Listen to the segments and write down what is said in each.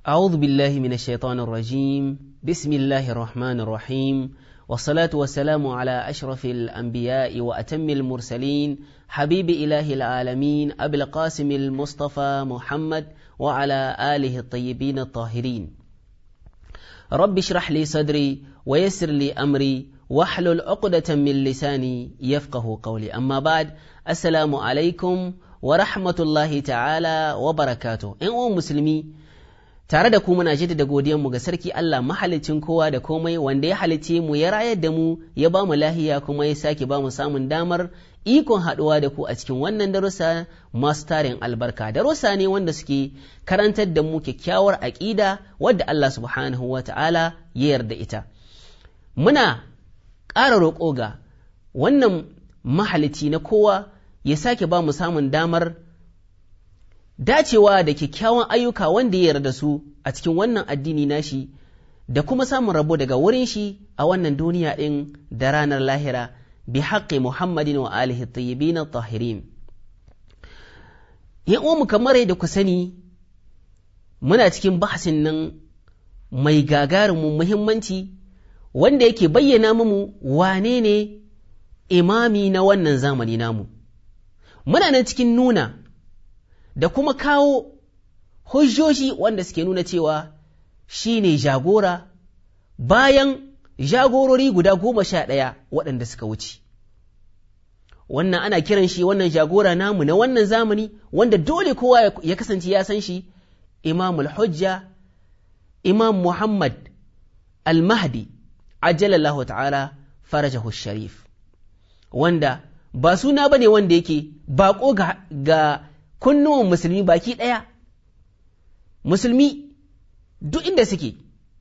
أعوذ بالله من الشيطان الرجيم بسم الله الرحمن الرحيم والصلاة والسلام على أشرف الأنبياء وأتم المرسلين حبيب إله العالمين أبي القاسم المصطفى محمد وعلى آله الطيبين الطاهرين رب اشرح لي صدري ويسر لي أمري واحلل عقدة من لساني يفقه قولي أما بعد السلام عليكم ورحمة الله تعالى وبركاته إن مسلمي tare da ku muna jaddada godiyanmu ga sarki Allah mahalicin kowa da komai wanda ya halicce mu ya rayar da mu ya ba mu lahiya kuma ya sake ba mu samun damar ikon haɗuwa da ku a cikin wannan darussa masu tarin albarka darussa ne wanda suke karantar da mu kyakkyawar aƙida wadda Allah subhanahu wa ta'ala ya yarda ita muna ƙara roƙo ga wannan mahalicci na kowa ya sake ba mu samun damar dacewa da kyakkyawan ayyuka wanda ya yarda su a cikin wannan addini nashi da kuma samun rabo daga wurin shi a wannan duniya ɗin da ranar lahira bi haƙƙi Muhammadin wa alihi tayyibin tahirin yan uwanmu kamar yadda ku sani muna cikin bahasin nan mai gagarumin muhimmanci wanda yake bayyana mu wane ne imami na wannan zamani namu muna nan cikin nuna da kuma kawo hujjoji wanda suke nuna cewa shi ne jagora bayan jagorori guda 11 waɗanda suka wuce. Wannan ana kiran shi wannan jagora namu na wannan zamani wanda dole kowa ya kasance ya san shi Imamul Hujja, Imam Muhammad Al-Mahdi, ajjalallahu ta'ala farajahu sharif, wanda ba suna bane wanda yake baƙo ga kunnuwan musulmi baki ɗaya, musulmi duk inda suke,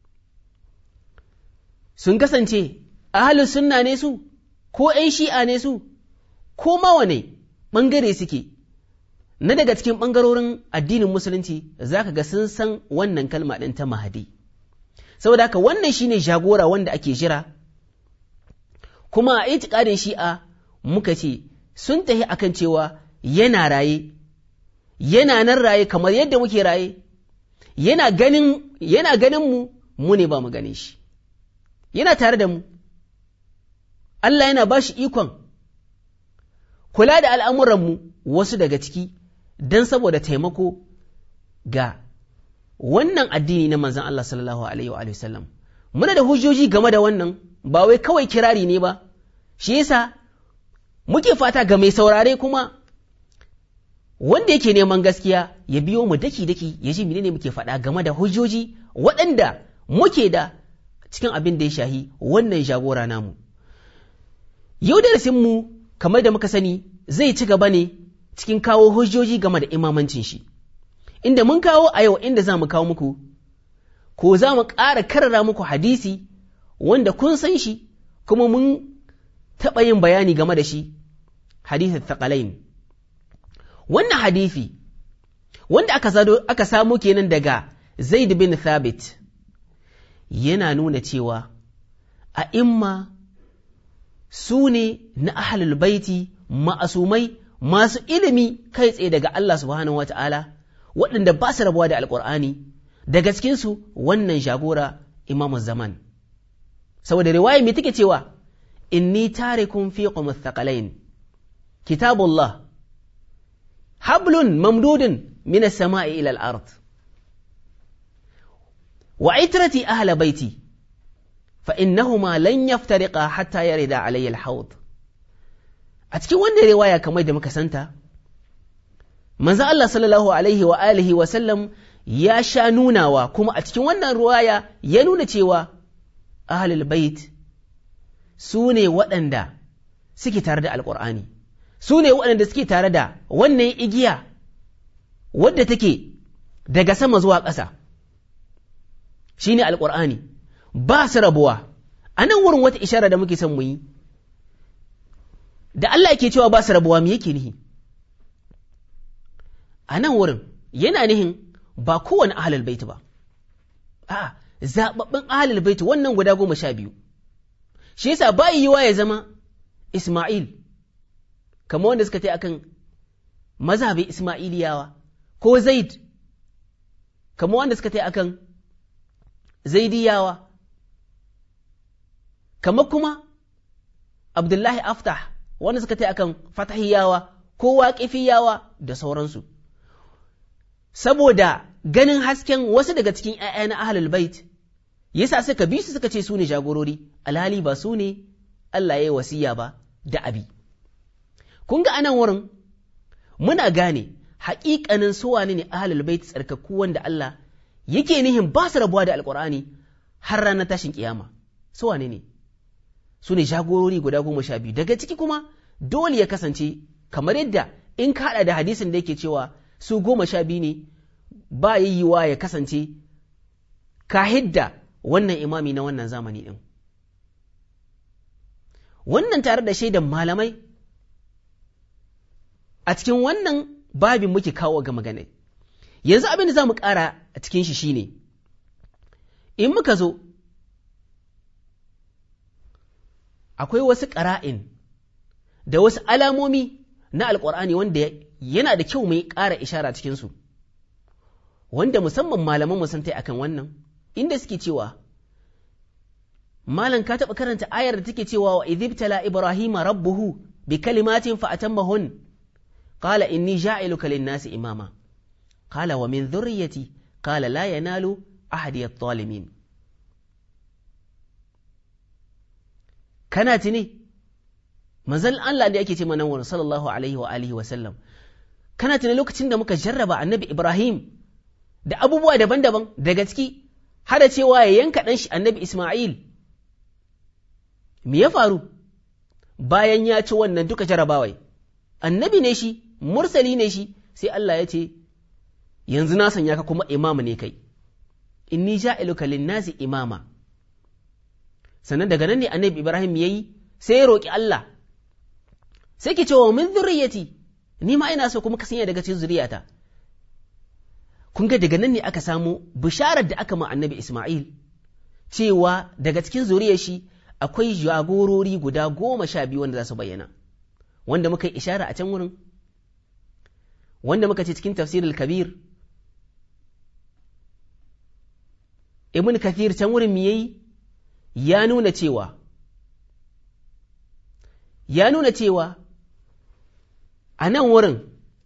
sun kasance ahalus sunna ne su, ko ‘yan shi'a ne su, ko ma wane ɓangare suke, na daga cikin ɓangarorin addinin musulunci za ka ga sun san wannan kalma ɗin ta Mahdi. Saboda haka wannan shi ne jagora wanda ake jira, kuma a itiƙadin shi'a muka ce sun tahi akan cewa yana raye. Yana nan raye kamar yadda muke raye, yana ganin mu ne ba mu ganin shi, yana tare da mu, Allah yana ba shi ikon kula da al'amuranmu wasu daga ciki don saboda taimako ga wannan addini na manzan Allah sallallahu Alaihi wa sallam. Muna da hujjoji game da wannan, ba wai kawai kirari ne ba, shi yasa muke fata ga mai saurare kuma wanda yake neman gaskiya ya biyo mu daki-daki ya ji menene muke faɗa game da hujjoji waɗanda muke da cikin abin da ya shahi wannan jagora namu. Yau darasinmu kamar da muka sani zai ci gaba ne cikin kawo hujjoji game da imamancin shi, inda mun kawo a yau inda za mu kawo muku, ko za mu ƙara karara muku hadisi wanda kun san shi kuma mun taɓa yin bayani game da shi, hadisin thaqalain. Wannan hadisi wanda aka samu kenan daga Zaid bin Thabit yana nuna cewa a imma su ne na ahlul baiti ma'asumai masu ilimi kai tsaye daga Allah subhanahu wata'ala waɗanda ba su rabuwa da alƙur'ani daga cikinsu wannan jagora imamu zaman. Saboda riwaya mai take cewa inni tarikum fiikum ath-thaqalain kitabullah حبل ممدود من السماء إلى الأرض وعترتي أهل بيتي فإنهما لن يفترقا حتى يرد علي الحوض. أتكي وانا رواية كما يدى مكسنتا منذ الله صلى الله عليه وآله وسلم يا شانونا وكما أتكي وانا رواية ينون تيوا أهل البيت سوني وأندا سكي تارد القرآني su ne waɗanda suke tare da wannan igiya wadda take daga sama zuwa ƙasa shi ne alƙur'ani ba su rabuwa. A nan wurin wata ishara da muke son mu yi da Allah yake cewa ba su rabuwa me yake nihi? A nan wurin yana nihin ba kowane ahlul baiti ba, a zaɓaɓɓen ahlul baiti wannan guda 12 shi yasa ba yiwa ya zama Ismail kamar wanda suka ta akan mazhabin Ismailiyawa ko Zaid kamar wanda suka tai akan zaidiyawa, kamar kuma Abdullahi Aftah wanda suka tai akan fatahiyawa ko waƙifiyawa da sauransu, saboda ganin hasken wasu daga cikin ‘ya'ya na ahlul bait yasa suka bi su suka ce su ne jagorori, alhali ba su ne Allah ya yi wasiya ba da abi. Kun ga anan wurin muna gane haƙiƙanin su wane ne ahlul bait tsarkakku wanda Allah yake nihin ba su rabuwa da alƙur'ani har ranar tashin kiyama. Su wane ne? Su ne jagorori guda 12. Daga ciki kuma dole ya kasance kamar yadda in ka haɗa da hadisin da yake cewa su 12 ne, ba yiwuwa ya kasance ka hidda wannan imami na wannan zamani ɗin. Wannan tare da shaidan malamai a cikin wannan babin muke kawo ga magana. Yanzu abin da za mu ƙara a cikin shi shine, in muka zo, akwai wasu ƙara'in da wasu alamomi na Alƙur'ani wanda yana da kyau mai ƙara ishara cikinsu, wanda musamman malaman sun tai akan wannan, inda suke cewa, Malam ka taɓa karanta ayar da take cewa wa idhibtala Ibrahima rabbuhu bi kalimatin fa atammahun qala inni ja'iluka lin-nasi imama qala wa min dhurriyyati qala la yanalu ahadi adh-dhalimin. Kana tuni manzon Allah da yake ce mana wannan sallallahu alaihi wa alihi wa sallam, kana tuni lokacin da muka jarraba annabi Ibrahim da abubuwa daban-daban, daga ciki hada cewa ya yanka ɗan shi annabi Ismail. Me ya faru bayan ya ci wannan duka jarabawai? Annabi ne shi, mursali ne shi, sai Allah ya ce, yanzu na sanya ka kuma imama ne kai, inni ja'iluka lin-nasi imama. Sannan daga nan ne annabi Ibrahim ya yi, sai ya roƙi Allah, sai ke cewa min zurriyati, ni ma ina so kuma ka sanya daga cikin zuriyata. Kun ga daga nan ne aka samu bisharar da aka ma annabi Ismail, cewa daga cikin zuriyar shi akwai jagorori guda 12 wanda za su bayyana, wanda muka yi ishara a can wurin, wanda muka ce cikin tafsirul kabir, Ibn Kathir can wurin me yayi ya nuna cewa a nan wurin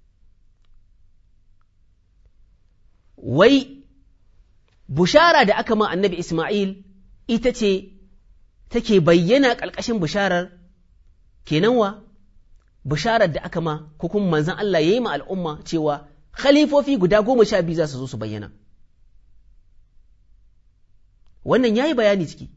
wai bushara da aka ma annabi Ismail ita ce take bayyana ƙalƙashin bisharar, kenan wa bisharar da aka ma ko kuma manzon Allah ya yi ma al'umma cewa khalifofi guda 12 za su zo su bayyana. Wannan ya yi bayani ciki,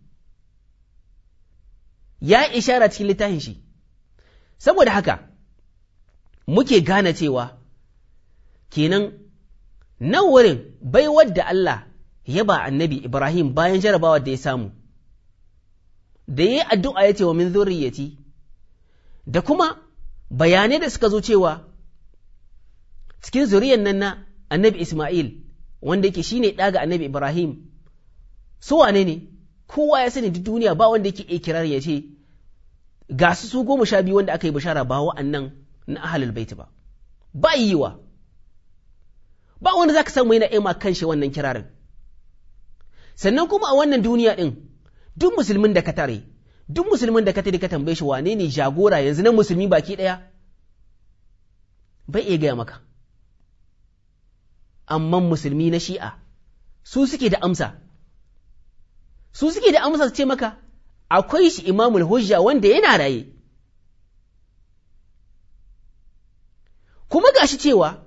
ya yi ishara cikin littafin shi. Saboda haka muke gane cewa kenan nan wurin baiwar da Allah ya ba annabi Ibrahim bayan jarabawa da ya samu, da ya yi addu'a ya ce wa min zurriyati, da kuma bayanai da suka zo cewa cikin zuriyan nan na annabi Ismail, wanda yake shi ne ɗaga annabi Ibrahim, su wane ne? Kowa ya sani duk duniya ba wanda yake ikirar ya ce ga su 12 wanda aka yi bishara ba wa'annan na ahlul bait ba, ba yiwa, ba wanda za ka samu yana ima kan shi wannan kirarin. Sannan kuma a wannan duniya ɗin, duk musulmin da ka tare, duk musulmin da ka tare ka tambaye shi wane ne jagora yanzu na musulmi baki ɗaya, bai iya gaya maka. Amma musulmi na shi'a su suke da amsa, su suke da amsa su ce maka akwai shi imamul hujja wanda yana raye, kuma gashi cewa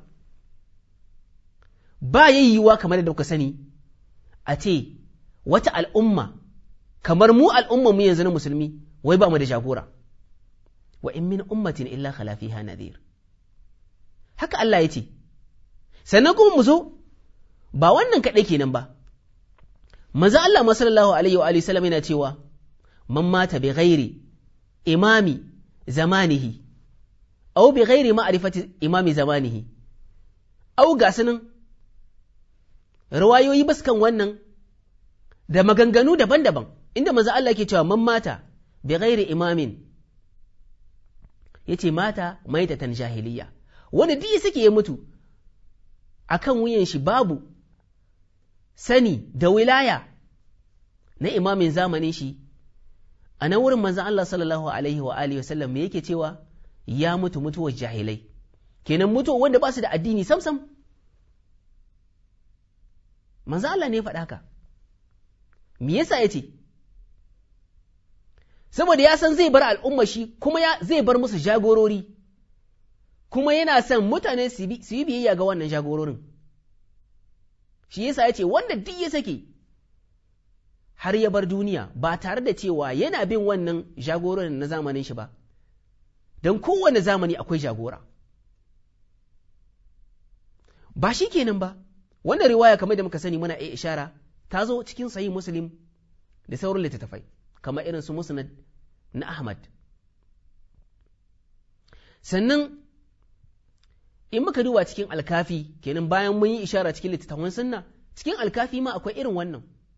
ba yayyuwa kamar da kuka sani a ce wata al'umma kamar mu al'ummanmu yanzu na musulmi wai ba mu da jagora, wa in min ummatin illa khala fiha nadhir. Haka Allah ya ce. Sannan kuma mu zo ba wannan kaɗai kenan ba, manzo Allah sallallahu alaihi wa sallam yana cewa man mata bi ghairi imami zamanihi aw bi ghairi ma'rifati imami zamanihi, aw ga sunan riwayoyi baskan wannan da maganganu daban-daban, inda manzo Allah ke cewa man mata bi ghairi imamin, yace mata maitatan jahiliya, wanda duk suke ya mutu akan wuyan shi babu sani da wilaya na imamin zamanin shi, a nan wurin manzan Allah sallallahu alaihi wa alihi wasallam me yake cewa ya mutu mutuwar jahilai, kenan mutuwar wanda ba su da addini samsam. Manzan Allah ne ya faɗa haka. Me yasa ya ce? Saboda ya san zai bar al'umma shi kuma zai bar musu jagorori, kuma yana son mutane su yi biyayya ga wannan jagororin. Shi yasa ya ce wanda duk ya sake har ya bar duniya ba tare da cewa yana bin wannan jagororin na zamanin shi ba, don kowane zamani akwai jagora. Ba shi kenan ba, wannan riwaya kamar da muka sani muna iya ishara ta zo cikin sahih Muslim da sauran littattafai kamar irin su Musnad na Ahmad. Sannan in muka duba cikin alkafi, kenan bayan mun yi ishara cikin littattafan sunna, cikin alkafi ma akwai irin wannan,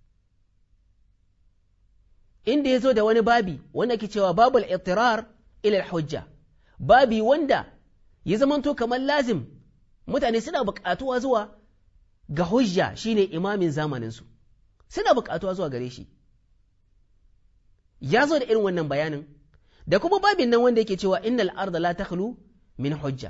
inda ya zo da wani babi wanda ke cewa babul ittirar ila hujja, babi wanda ya zamanto kamar lazim mutane suna buƙatuwa zuwa ga hujja, shine imamin zamaninsu, suna buƙatuwa zuwa gare shi. Ya zo da irin wannan bayanin, da kuma babin nan wanda yake cewa innal arda la takhlu min hujja.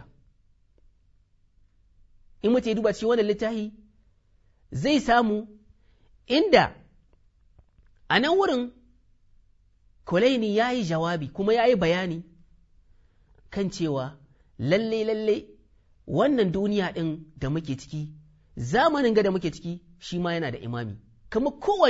In mutum ya duba cikin wannan littafi zai samu inda a nan wurin Kulaini ya yi jawabi kuma ya yi bayani kan cewa lalle wannan duniya ɗin da muke ciki, zamanin ga da muke ciki shi ma yana da imami, kamar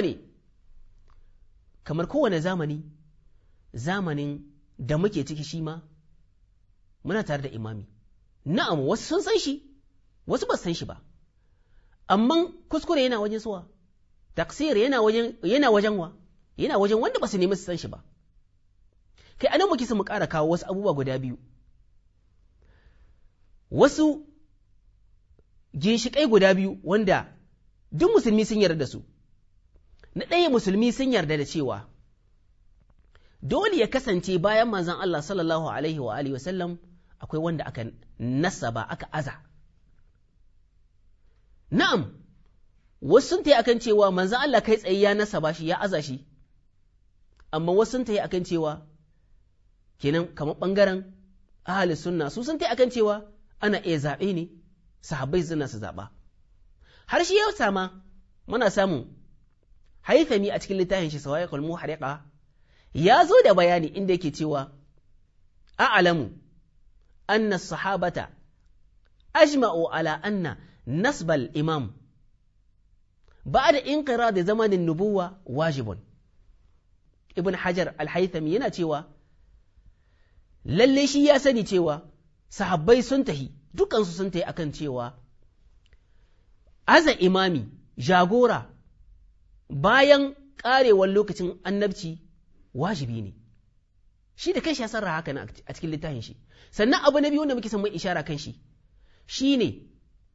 kowane zamanin da muke ciki shi ma muna tare da imami. Na'am, wasu sun san shi, wasu ba san shi ba, amma kuskure yana wajen suwa, taksir yana wajen wa, yana wajen wanda ba su nemi su san shi ba. Kai anan muke mu ƙara kawo wasu abubuwa guda biyu, wasu ginshiƙai guda biyu wanda duk musulmi sun yarda da su. Na ɗaya, musulmi sun yarda da cewa dole ya kasance bayan manzon Allah sallallahu alaihi wa alihi wasallam akwai wanda aka nasaba, aka aza. Na'am, wasu sun tayi akan cewa manzon Allah kai tsaye ya nasaba shi, ya aza shi, amma wasu sun tayi akan cewa kenan kamar ɓangaren ahli sunna su sun tayi akan cewa ana iya zaɓe ne, sahabbai suna su zaɓa. Har shi yau sama muna samun Haithami a cikin littafin shi Sawa'iqul Muhariqa ya zo da bayani inda yake cewa a'lamu anna sahabata ajma'u ala anna nasbal imam ba'da inqirad zamanin nubuwa wajibun. Ibn Hajar al-Haythami yana cewa lalle shi ya sani cewa sahabbai sun tahi, dukansu sun tahi akan cewa aza imami, jagora bayan ƙarewar lokacin annabci wajibi ne. Shi da kanshi ya sarra haka a cikin littafin shi. Sannan abu na biyu wanda muke son mai ishara kan shi shine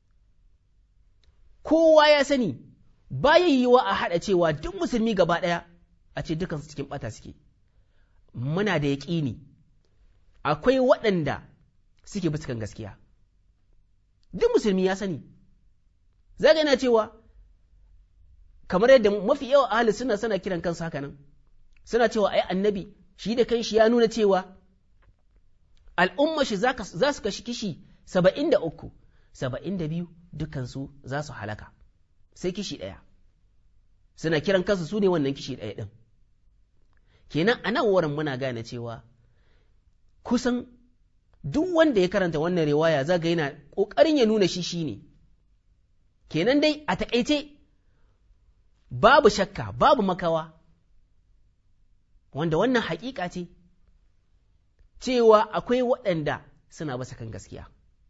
kowa ya sani bayan yiwa a haɗa cewa duk musulmi gaba ɗaya a ce dukansu cikin ɓata suke. Muna da yaƙini akwai waɗanda suke bisa gaskiya, duk musulmi ya sani. Zaga yana cewa kamar yadda mafi yawa ahli suna kiran kansu haka nan, suna cewa ai annabi shi da kanshi ya nuna cewa al'umma shi za su kashi kishi 73, 72 dukansu za su halaka, sai kishi ɗaya. Suna kiran kansu su ne wannan kishi ɗaya ɗin. Kenan a nan wurin muna gane cewa kusan duk wanda ya karanta wannan riwaya zaga yana ƙoƙarin ya nuna shi ne. Kenan dai a taƙaice babu shakka, babu makawa, wanda wannan haƙiƙa ce cewa akwai waɗanda suna basa kan gaskiya.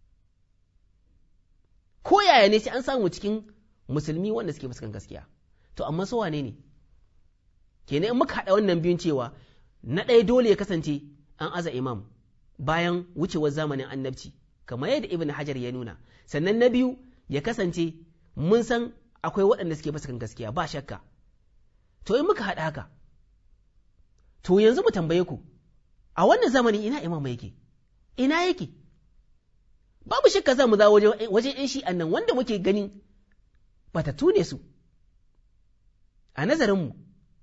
Ko yaya ne sai an samu cikin musulmi wanda suke basa kan gaskiya. To amma su wane ne? Kenan in muka haɗa wannan biyun cewa na ɗaya dole ya kasance an aza imam bayan wucewar zamanin annabci, kamar yadda Ibn Hajar ya nuna. Sannan na biyu ya kasance mun san akwai waɗanda suke basa kan gaskiya, ba shakka. To in muka haɗa haka, to yanzu mu tambaye ku, a wannan zamani ina imam yake? Ina yake? Babu shakka za mu za wajen ‘yan shi'an nan wanda muke ganin batattu ne su, a nazarinmu.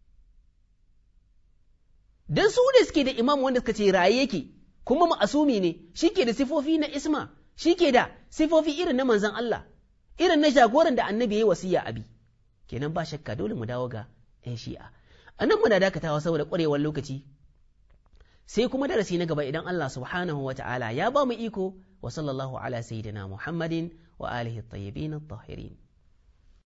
Don su da suke da imam wanda suka ce raye yake, kuma ma'asumi ne, shi ke da sifofi na isma, shi ke da sifofi irin na manzan Allah, irin na jagoran da annabi ya yi wasiya abi. Kenan ba shakka dole mu dawo ga ‘yan shi'a. A nan muna dakatawa saboda ƙwarewar lokaci, sai kuma darasi na gaba idan Allah subhanahu wa ta'ala ya ba mu iko wa sallallahu ala sayyidina Muhammadin wa alihi at-tayyibin at-tahirin.